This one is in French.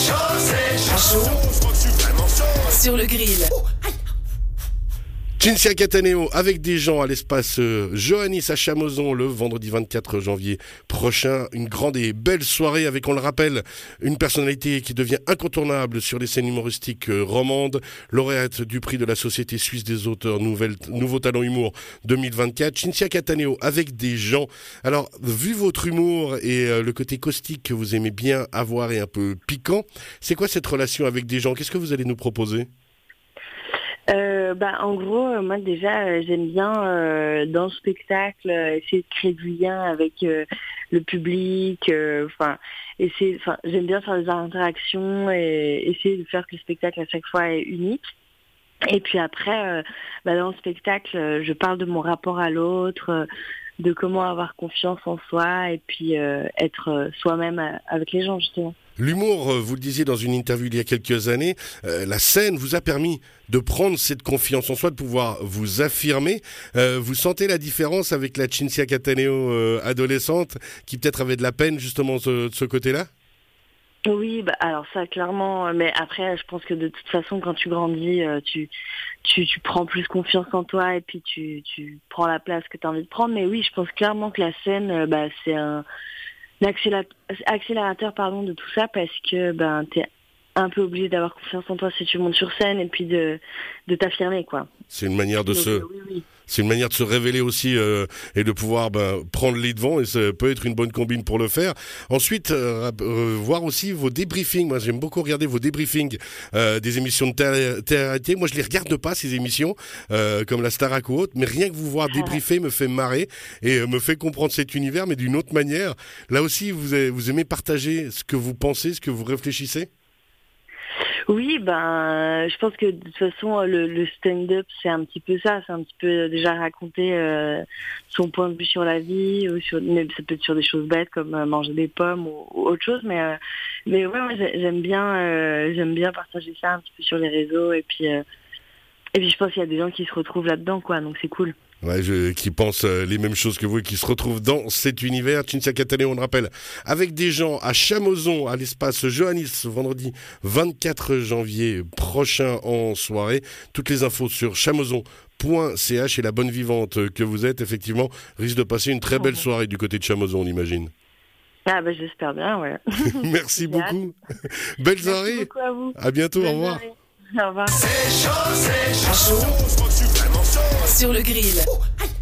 chaud. Sur le grill. Cinzia Cataneo avec des gens à l'espace Johannis à Chamoson le vendredi 24 janvier prochain. Une grande et belle soirée avec, on le rappelle, une personnalité qui devient incontournable sur les scènes humoristiques romandes, lauréate du prix de la Société suisse des auteurs Nouveau Talent Humour 2024. Cinzia Cataneo avec des gens. Alors, vu votre humour et le côté caustique que vous aimez bien avoir et un peu piquant, c'est quoi cette relation avec des gens? Qu'est-ce que vous allez nous proposer? En gros, moi déjà, j'aime bien dans le spectacle essayer de créer du lien avec le public. J'aime bien faire des interactions et essayer de faire que le spectacle à chaque fois est unique. Et puis après, dans le spectacle, je parle de mon rapport à l'autre, de comment avoir confiance en soi et puis être soi-même avec les gens justement. L'humour, vous le disiez dans une interview il y a quelques années, la scène vous a permis de prendre cette confiance en soi, de pouvoir vous affirmer. Vous sentez la différence avec la Cinzia Cataneo adolescente qui peut-être avait de la peine justement de ce côté-là? Oui, alors ça clairement, mais après je pense que de toute façon quand tu grandis, tu prends plus confiance en toi et puis tu prends la place que tu as envie de prendre. Mais oui, je pense clairement que la scène, c'est un accélérateur de tout ça parce que t'es un peu obligé d'avoir confiance en toi si tu montes sur scène et puis de t'affirmer quoi. C'est une manière de oui. C'est une manière de se révéler aussi et de pouvoir prendre les devants, et ça peut être une bonne combine pour le faire. Ensuite, voir aussi vos débriefings. Moi, j'aime beaucoup regarder vos débriefings des émissions de télé. Moi, je les regarde pas, ces émissions, comme la Starac ou autre, mais rien que vous voir débriefer me fait marrer et me fait comprendre cet univers, mais d'une autre manière. Là aussi, vous aimez partager ce que vous pensez, ce que vous réfléchissez? Oui, je pense que de toute façon, le stand-up, c'est un petit peu ça. C'est un petit peu déjà raconter son point de vue sur la vie, mais ça peut être sur des choses bêtes comme manger des pommes ou autre chose. Mais ouais, moi, j'aime bien partager ça un petit peu sur les réseaux. Et puis je pense qu'il y a des gens qui se retrouvent là-dedans, quoi. Donc c'est cool. Ouais, qui pensent les mêmes choses que vous et qui se retrouvent dans cet univers. Cinzia Cataneo, on le rappelle, avec des gens à Chamoson, à l'espace Johannis, vendredi 24 janvier prochain en soirée. Toutes les infos sur chamoson.ch et la bonne vivante que vous êtes, effectivement, risque de passer une très belle soirée du côté de Chamoson, on imagine. J'espère bien, ouais. Merci beaucoup. Belle soirée. Merci beaucoup à vous. À bientôt, au revoir. Au revoir. C'est chaud. Sur le grill.